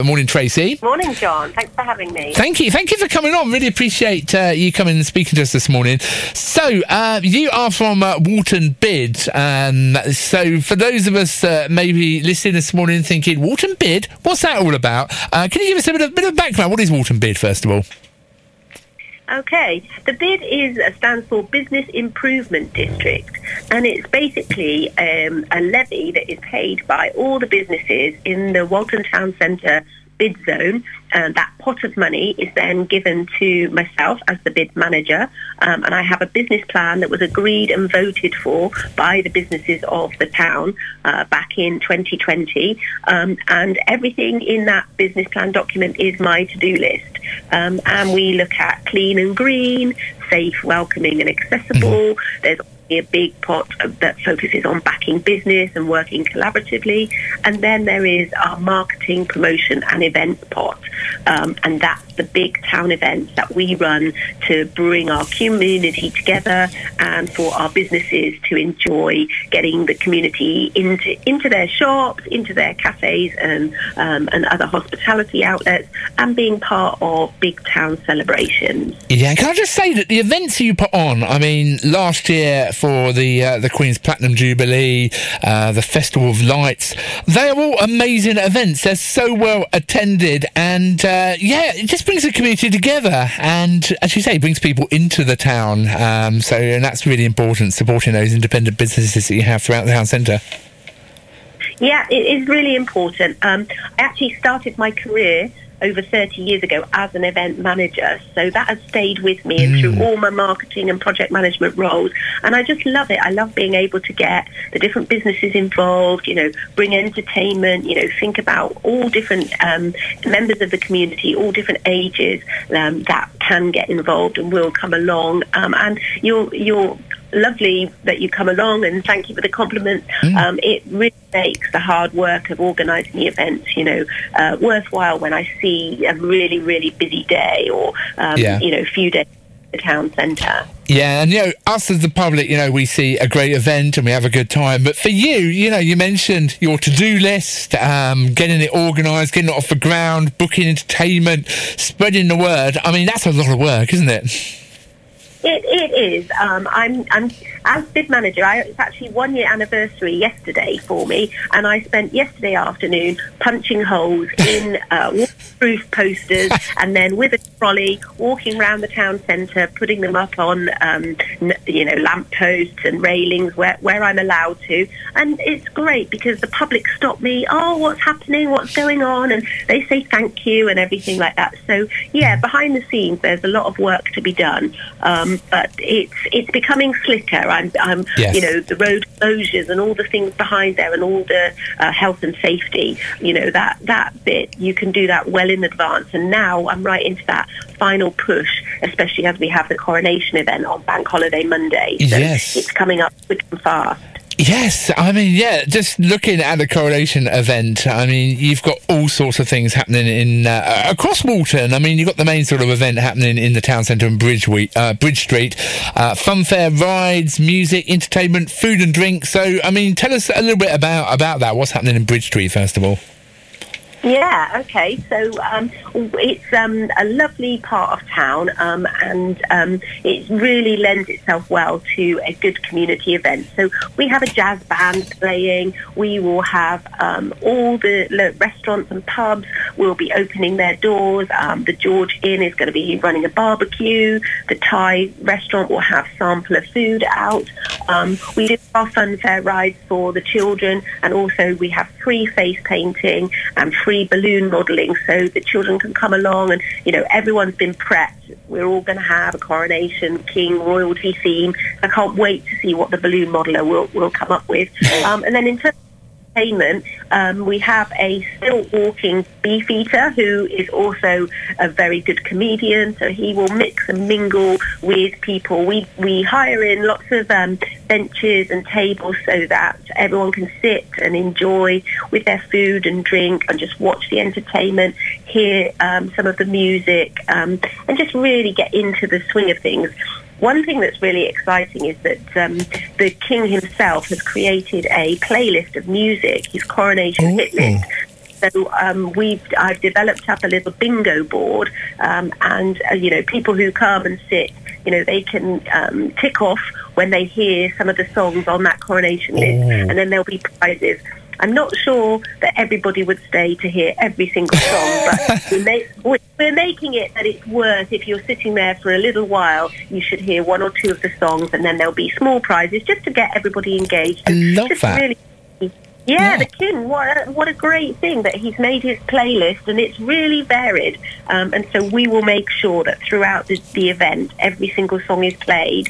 Morning, Tracy. Morning, John. Thanks for having me. Thank you for coming on. Really appreciate you coming and speaking to us this morning. So, you are from Walton Bid. So, for those of us maybe listening this morning thinking, Walton Bid, what's that all about? Can you give us a bit of background? What is Walton Bid, first of all? Okay, the BID stands for Business Improvement District, and it's basically a levy that is paid by all the businesses in the Walton Town Centre bid zone, and that pot of money is then given to myself as the bid manager, and I have a business plan that was agreed and voted for by the businesses of the town back in 2020, and everything in that business plan document is my to-do list, and we look at clean and green, safe, welcoming and accessible. There's a big pot that focuses on backing business and working collaboratively, and then there is our marketing, promotion and events pot, and that's the big town events that we run to bring our community together and for our businesses to enjoy getting the community into their shops, into their cafes and other hospitality outlets, and being part of big town celebrations. Yeah, and can I just say that the events you put on, I mean, last year for the Queen's Platinum Jubilee, the Festival of Lights, they are all amazing events. They're so well attended, and it just brings the community together, and as you say, brings people into the town. And that's really important, supporting those independent businesses that you have throughout the town centre. Yeah, it is really important. I actually started my career over 30 years ago as an event manager, so that has stayed with me and through all my marketing and project management roles, and I just love it. I love being able to get the different businesses involved, bring entertainment, think about all different members of the community, all different ages that can get involved and will come along, and you're lovely that you come along, and thank you for the compliment. It really makes the hard work of organising the events, worthwhile when I see a really, really busy day or, few days at the town centre. Yeah, and us as the public, we see a great event and we have a good time. But for you, you mentioned your to-do list, getting it organised, getting it off the ground, booking entertainment, spreading the word. I mean, that's a lot of work, isn't it? It is. I'm as bid manager. It's actually 1 year anniversary yesterday for me, and I spent yesterday afternoon punching holes in waterproof posters, and then with a trolley walking around the town centre, putting them up on lampposts and railings where I'm allowed to. And it's great because the public stop me. Oh, what's happening? What's going on? And they say thank you and everything like that. So yeah, behind the scenes, there's a lot of work to be done. But it's becoming slicker. Yes. The road closures and all the things behind there, and all the health and safety. That bit you can do that well in advance. And now I'm right into that final push, especially as we have the coronation event on Bank Holiday Monday. So yes, it's coming up quick and fast. Yes, I mean, just looking at the coronation event, I mean, you've got all sorts of things happening in across Walton. I mean, you've got the main sort of event happening in the town centre in Bridge Street, funfair, rides, music, entertainment, food and drink. So, I mean, tell us a little bit about that. What's happening in Bridge Street, first of all? Yeah, okay. So it's a lovely part of town, and it really lends itself well to a good community event. So we have a jazz band playing. We will have all the restaurants and pubs will be opening their doors. The George Inn is going to be running a barbecue. The Thai restaurant will have sample of food out. We do our funfair rides for the children, and also we have free face painting and free balloon modelling, so the children can come along, and everyone's been prepped. We're all going to have a coronation king royalty theme. I can't wait to see what the balloon modeller will come up with. And then in terms of entertainment, we have a still walking beefeater who is also a very good comedian, so he will mix and mingle with people. We hire in lots of benches and tables so that everyone can sit and enjoy with their food and drink and just watch the entertainment, hear some of the music, and just really get into the swing of things. One thing that's really exciting is that the King himself has created a playlist of music, his coronation hit list. So I've developed up a little bingo board, and people who come and sit, they can tick off when they hear some of the songs on that coronation list, and then there'll be prizes. I'm not sure that everybody would stay to hear every single song, but we're making it that it's worth, if you're sitting there for a little while, you should hear one or two of the songs, and then there'll be small prizes just to get everybody engaged. I love that. Really, yeah, the King, what a great thing that he's made his playlist, and it's really varied. And so we will make sure that throughout the event, every single song is played.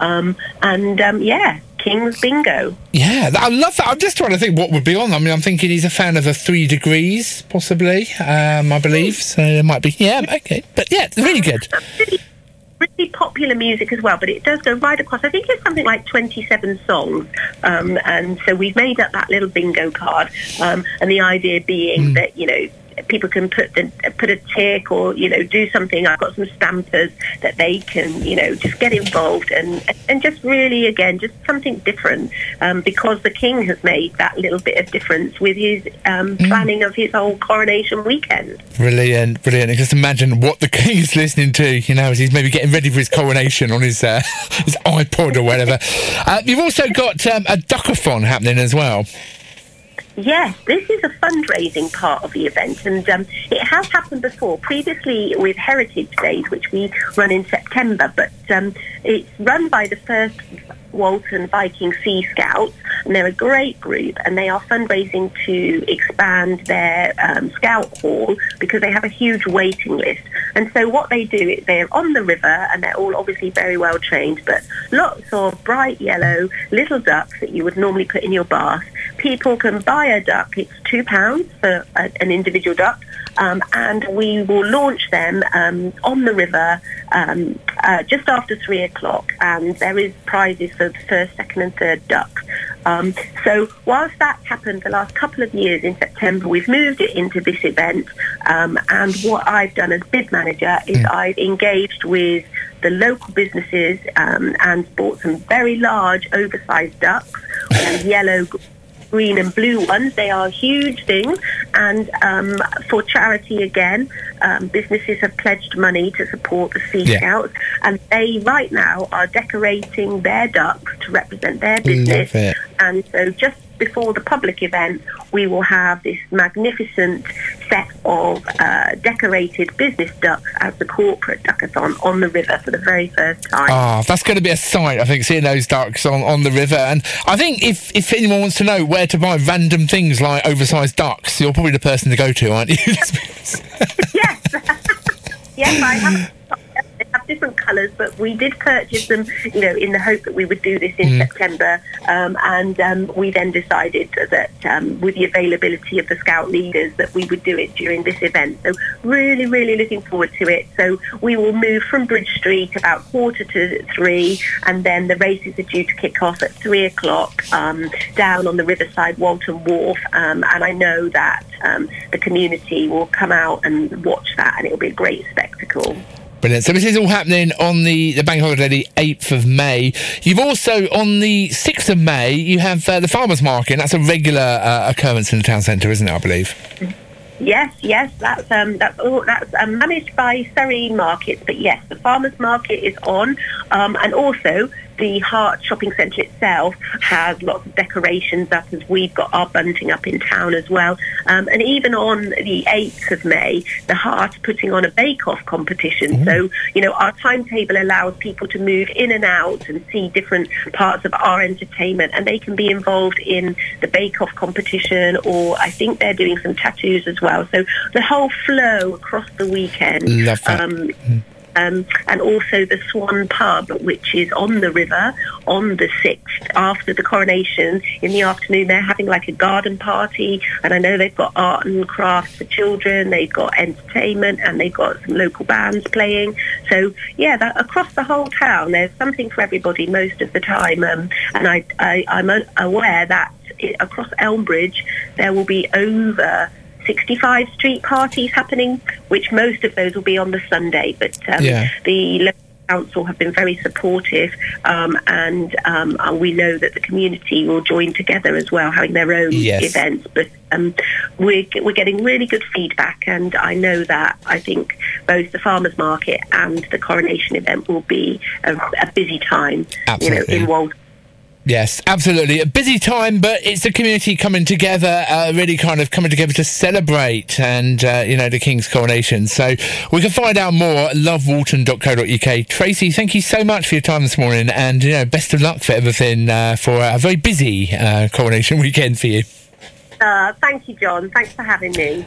King's Bingo. Yeah, I love that. I'm just trying to think what would be on. I mean, I'm thinking he's a fan of a 3 Degrees, possibly, I believe. So it might be, okay. But yeah, it's really good. Really popular music as well, but it does go right across. I think it's something like 27 songs, and so we've made up that little bingo card, and the idea being that people can put a tick or do something. I've got some stampers that they can just get involved and just really, again, just something different, because the King has made that little bit of difference with his planning of his whole coronation weekend. Brilliant. Just imagine what the King is listening to, as he's maybe getting ready for his coronation on his his iPod or whatever. You've also got a duckathon happening as well. Yes, this is a fundraising part of the event, and it has happened before, previously with Heritage Days, which we run in September, but it's run by the First Walton Viking Sea Scouts, and they're a great group, and they are fundraising to expand their scout hall because they have a huge waiting list. And so what they do is they're on the river, and they're all obviously very well trained, but lots of bright yellow little ducks that you would normally put in your bath. People can buy a duck. It's £2 for an individual duck, and we will launch them on the river just after 3 o'clock, and there is prizes for the first, second and third duck. So whilst that's happened the last couple of years in September, we've moved it into this event, and what I've done as bid manager is I've engaged with the local businesses and bought some very large oversized ducks, yellow, green and blue ones. They are huge things, and for charity again, businesses have pledged money to support the Sea Scouts, and they right now are decorating their ducks to represent their business. And so just before the public event, we will have this magnificent set of decorated business ducks as the corporate duckathon on the river for the very first time. That's going to be a sight, I think, seeing those ducks on the river. And I think if anyone wants to know where to buy random things like oversized ducks, you're probably the person to go to, aren't you? Yes. Yes, I have. They have different colours, but we did purchase them, in the hope that we would do this in September. And we then decided that with the availability of the Scout leaders that we would do it during this event. So really, really looking forward to it. So we will move from Bridge Street about 2:45, and then the races are due to kick off at 3 o'clock down on the Riverside Walton Wharf. And I know that the community will come out and watch that, and it will be a great spectacle. Brilliant. So this is all happening on the bank holiday, the 8th of May. You've also, on the 6th of May, you have the Farmers Market. That's a regular occurrence in the town centre, isn't it, I believe? Yes, that's managed by Surrey Markets, but yes, the Farmers Market is on, and also the Hart Shopping Centre itself has lots of decorations up, as we've got our bunting up in town as well. And even on the 8th of May, the Hart are putting on a bake-off competition. So, our timetable allows people to move in and out and see different parts of our entertainment, and they can be involved in the bake-off competition, or I think they're doing some tattoos as well. So the whole flow across the weekend. Love that. And also the Swan Pub, which is on the river on the 6th. After the coronation in the afternoon, they're having like a garden party, and I know they've got art and crafts for children, they've got entertainment, and they've got some local bands playing. So that across the whole town, there's something for everybody most of the time. And I'm aware that across Elmbridge there will be over 65 street parties happening, which most of those will be on the Sunday, but the council have been very supportive, and we know that the community will join together as well, having their own events. But we're getting really good feedback, and I think both the farmers market and the coronation event will be a busy time. Absolutely. In Waltham. Yes, absolutely. A busy time, but it's the community coming together, really kind of coming together to celebrate and, the King's coronation. So we can find out more at lovewalton.co.uk. Tracy, thank you so much for your time this morning, and, best of luck for everything, for a very busy coronation weekend for you. Thank you, John. Thanks for having me.